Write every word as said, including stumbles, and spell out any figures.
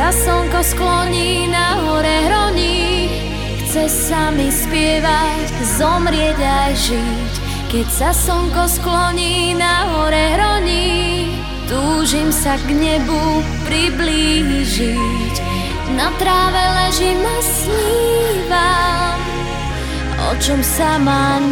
sa slnko skloní, na hore hroní. Chce sa mi spievať, zomrieť aj žiť. Keď sa slnko skloní, na hore hroní. Túžim sa k nebu priblížiť. Na tráve ležím a snívam, o čom sama